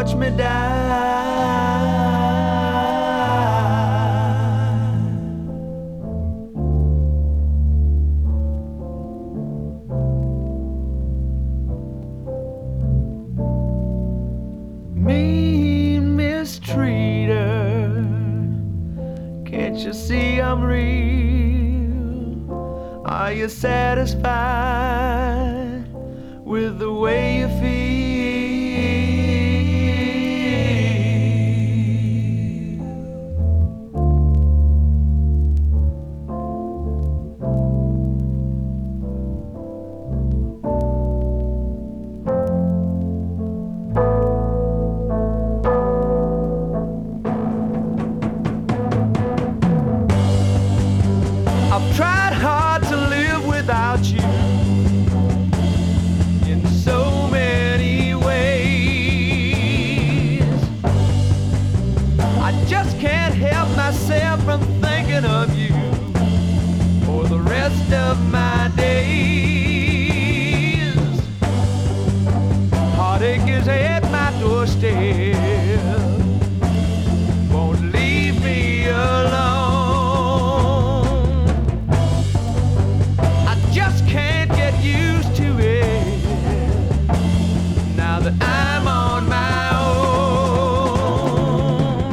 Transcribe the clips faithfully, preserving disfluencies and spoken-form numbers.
watch me die. Mean mistreater, can't you see I'm real? Are you satisfied with the way you feel? I've tried hard to live without you in so many ways. I just can't help myself from thinking of you for the rest of my days. Heartache is at my doorstep, won't leave me alone. I'm on my own.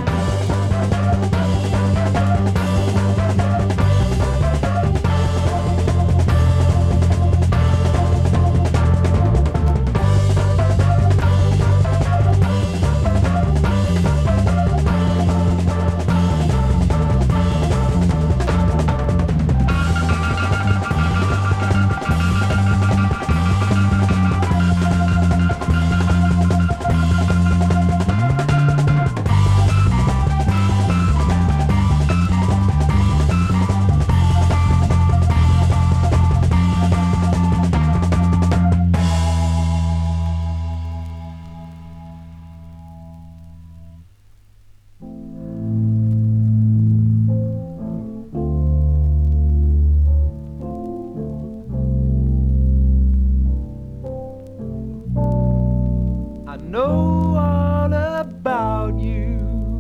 I know all about you,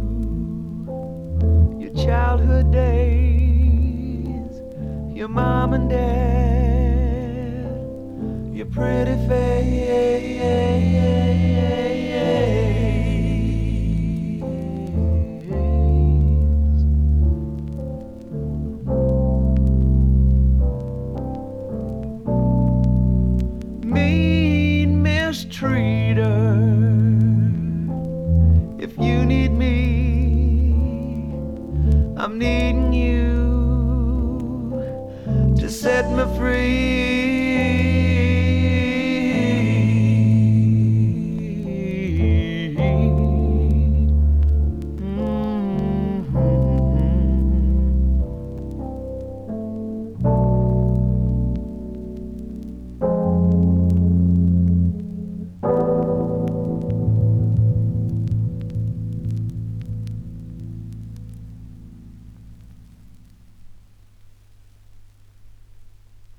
your childhood days, your mom and dad, your pretty face. Mean mistreater, if you need me, I'm needing you to set me free.